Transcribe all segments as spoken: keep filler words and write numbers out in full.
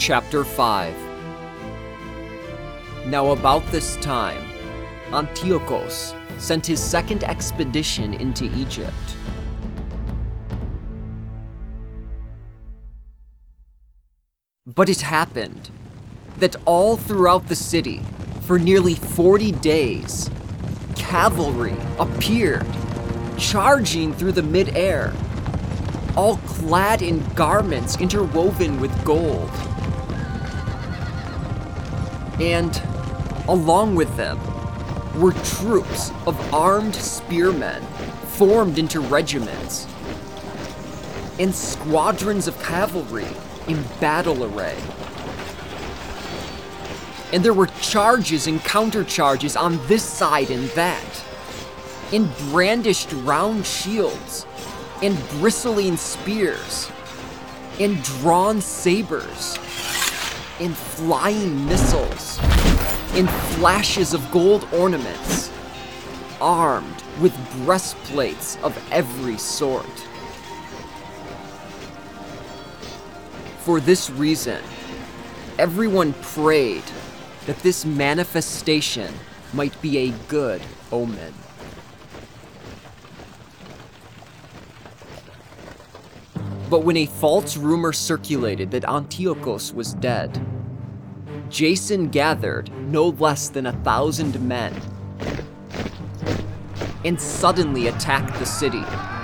Chapter five. Now about this time, Antiochus sent his second expedition into Egypt. But it happened that all throughout the city, for nearly forty days, cavalry appeared, charging through the mid-air, all clad in garments interwoven with gold. And along with them were troops of armed spearmen formed into regiments, and squadrons of cavalry in battle array. And there were charges and countercharges on this side and that, and brandished round shields, and bristling spears, and drawn sabers, and flying missiles, and flashes of gold ornaments, armed with breastplates of every sort. For this reason, everyone prayed that this manifestation might be a good omen. But when a false rumor circulated that Antiochus was dead, Jason gathered no less than a thousand men and suddenly attacked the city.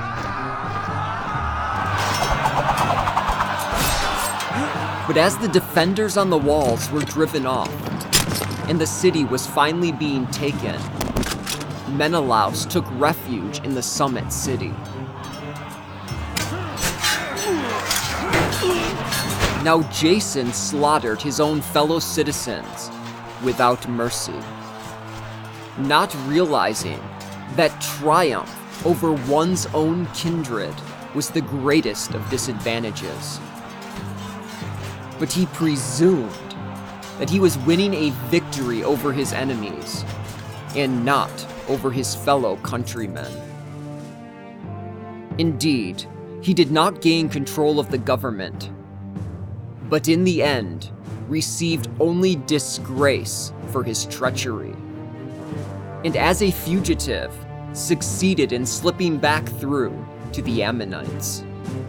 But as the defenders on the walls were driven off and the city was finally being taken, Menelaus took refuge in the summit city. Now Jason slaughtered his own fellow citizens without mercy, not realizing that triumph over one's own kindred was the greatest of disadvantages. But he presumed that he was winning a victory over his enemies and not over his fellow countrymen. Indeed, he did not gain control of the government, but in the end, received only disgrace for his treachery. And as a fugitive, succeeded in slipping back through to the Ammonites.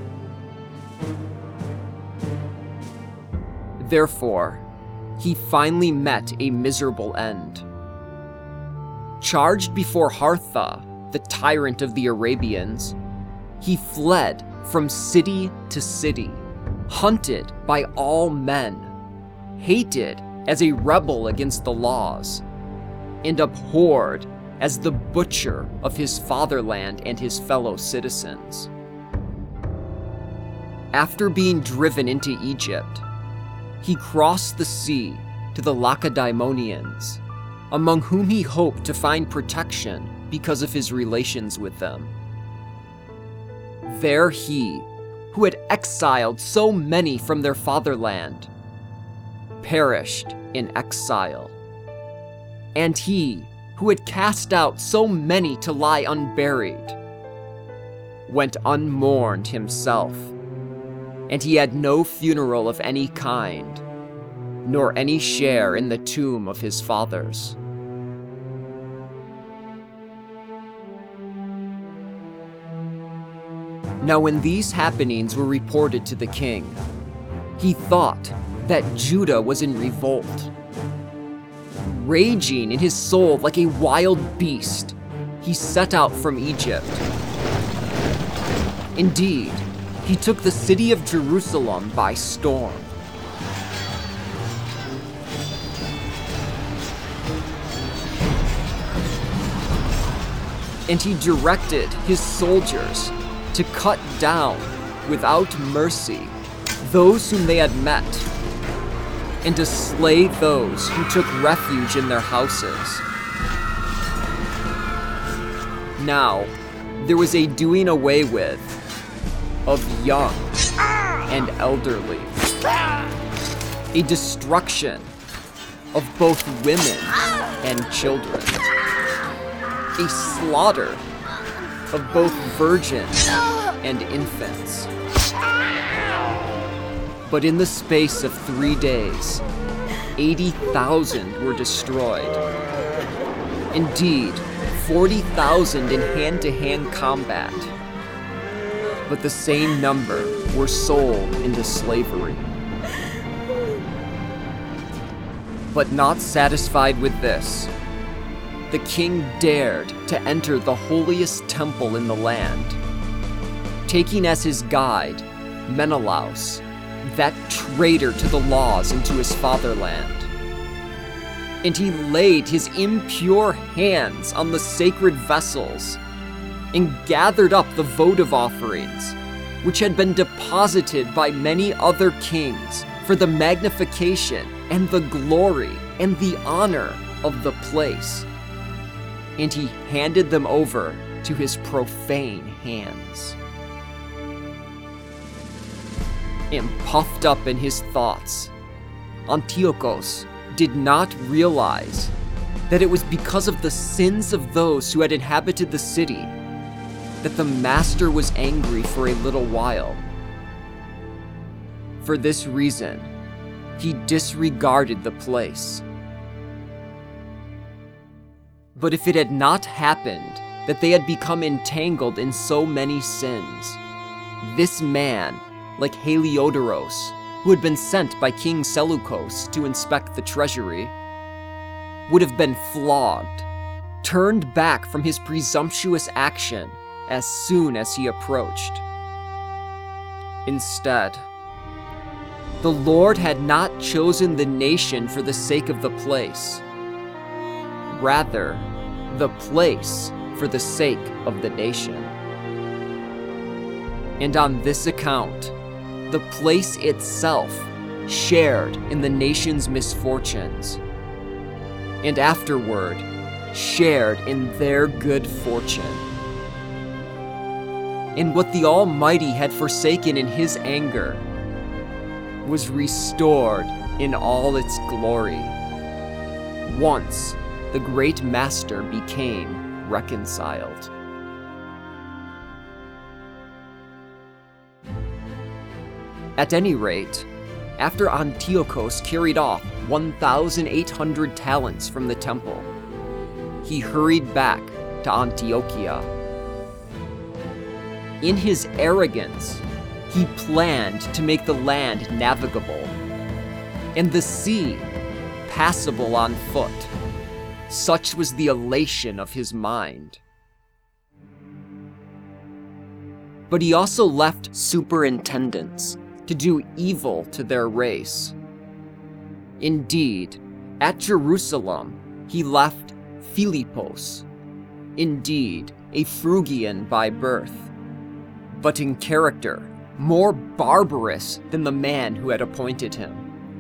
Therefore, he finally met a miserable end. Charged before Hartha, the tyrant of the Arabians, he fled from city to city, hunted by all men, hated as a rebel against the laws, and abhorred as the butcher of his fatherland and his fellow citizens. After being driven into Egypt, he crossed the sea to the Lacedaemonians, among whom he hoped to find protection because of his relations with them. There he, who had exiled so many from their fatherland, perished in exile. And he, who had cast out so many to lie unburied, went unmourned himself, and he had no funeral of any kind, nor any share in the tomb of his fathers. Now when these happenings were reported to the king, he thought that Judah was in revolt. Raging in his soul like a wild beast, he set out from Egypt. Indeed, he took the city of Jerusalem by storm. And he directed his soldiers to cut down, without mercy, those whom they had met, and to slay those who took refuge in their houses. Now, there was a doing away with of young and elderly, a destruction of both women and children, a slaughter of both virgins and infants. But in the space of three days, eighty thousand were destroyed. Indeed, forty thousand in hand-to-hand combat. But the same number were sold into slavery. But not satisfied with this, the king dared to enter the holiest temple in the land, taking as his guide Menelaus, that traitor to the laws, into his fatherland. And he laid his impure hands on the sacred vessels and gathered up the votive offerings, which had been deposited by many other kings for the magnification and the glory and the honor of the place. And he handed them over to his profane hands. And puffed up in his thoughts, Antiochus did not realize that it was because of the sins of those who had inhabited the city that the master was angry for a little while. For this reason, he disregarded the place. But if it had not happened that they had become entangled in so many sins, this man, like Heliodorus, who had been sent by King Seleucus to inspect the treasury, would have been flogged, turned back from his presumptuous action as soon as he approached. Instead, the Lord had not chosen the nation for the sake of the place, rather, the place for the sake of the nation. And on this account, the place itself shared in the nation's misfortunes, and afterward shared in their good fortune. And what the Almighty had forsaken in his anger was restored in all its glory, once the great master became reconciled. At any rate, after Antiochus carried off one thousand eight hundred talents from the temple, he hurried back to Antiochia. In his arrogance, he planned to make the land navigable, and the sea passable on foot. Such was the elation of his mind. But he also left superintendents to do evil to their race. Indeed, at Jerusalem, he left Philippus, indeed a Phrygian by birth, but in character more barbarous than the man who had appointed him.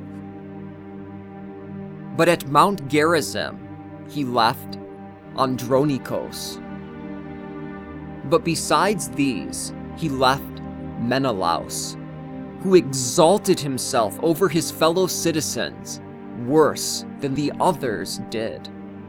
But at Mount Gerizim, he left Andronicus. But besides these, he left Menelaus, who exalted himself over his fellow citizens worse than the others did.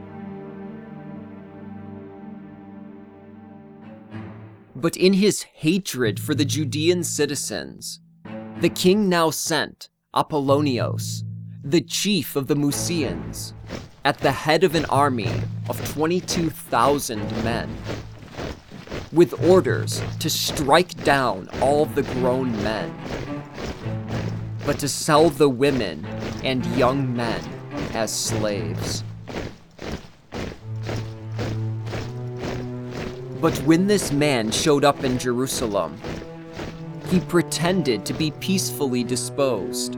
But in his hatred for the Judean citizens, the king now sent Apollonios, the chief of the Mucians, at the head of an army of twenty-two thousand men, with orders to strike down all the grown men, but to sell the women and young men as slaves. But when this man showed up in Jerusalem, he pretended to be peacefully disposed,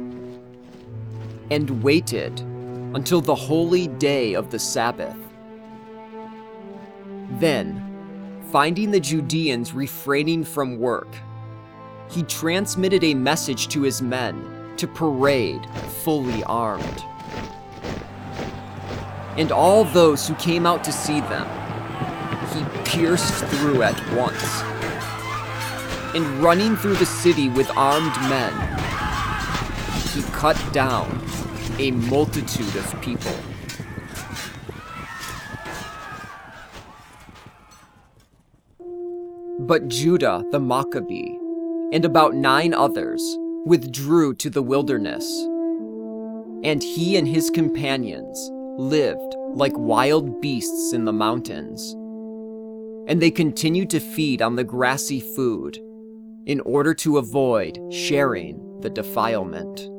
and waited until the holy day of the Sabbath. Then, finding the Judeans refraining from work, he transmitted a message to his men to parade fully armed. And all those who came out to see them, he pierced through at once. And running through the city with armed men, he cut down a multitude of people. But Judah the Maccabee, and about nine others, withdrew to the wilderness, and he and his companions lived like wild beasts in the mountains, and they continued to feed on the grassy food in order to avoid sharing the defilement.